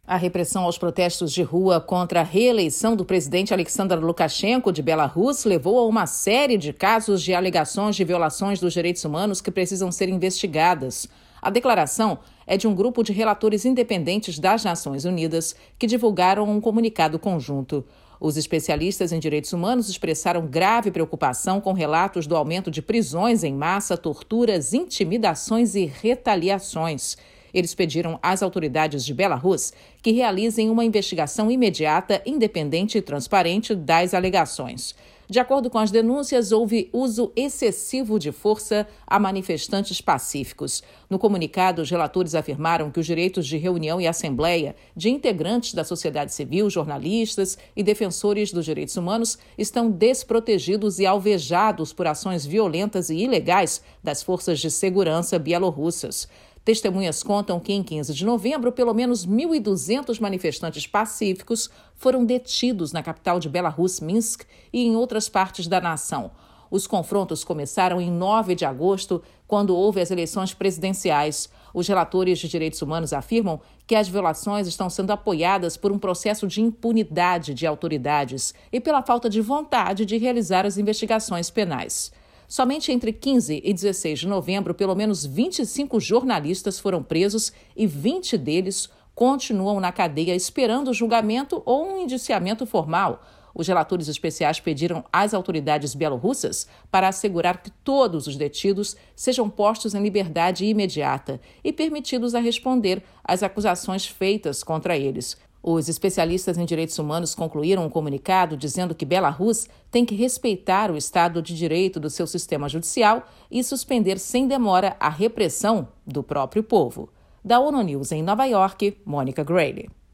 A repressão aos protestos de rua contra a reeleição do presidente Alexander Lukashenko de Belarus levou a uma série de casos de alegações de violações dos direitos humanos que precisam ser investigadas. A declaração é de um grupo de relatores independentes das Nações Unidas que divulgaram um comunicado conjunto. Os especialistas em direitos humanos expressaram grave preocupação com relatos do aumento de prisões em massa, torturas, intimidações e retaliações. Eles pediram às autoridades de Belarus que realizem uma investigação imediata, independente e transparente das alegações. De acordo com as denúncias, houve uso excessivo de força a manifestantes pacíficos. No comunicado, os relatores afirmaram que os direitos de reunião e assembleia de integrantes da sociedade civil, jornalistas e defensores dos direitos humanos estão desprotegidos e alvejados por ações violentas e ilegais das forças de segurança bielorrussas. Testemunhas contam que, em 15 de novembro, pelo menos 1.200 manifestantes pacíficos foram detidos na capital de Belarus, Minsk, e em outras partes da nação. Os confrontos começaram em 9 de agosto, quando houve as eleições presidenciais. Os relatores de direitos humanos afirmam que as violações estão sendo apoiadas por um processo de impunidade de autoridades e pela falta de vontade de realizar as investigações penais. Somente entre 15 e 16 de novembro, pelo menos 25 jornalistas foram presos e 20 deles continuam na cadeia esperando julgamento ou um indiciamento formal. Os relatores especiais pediram às autoridades bielorrussas para assegurar que todos os detidos sejam postos em liberdade imediata e permitidos a responder às acusações feitas contra eles. Os especialistas em direitos humanos concluíram um comunicado dizendo que Belarus tem que respeitar o Estado de Direito do seu sistema judicial e suspender sem demora a repressão do próprio povo. Da ONU News em Nova York, Mônica Grayle.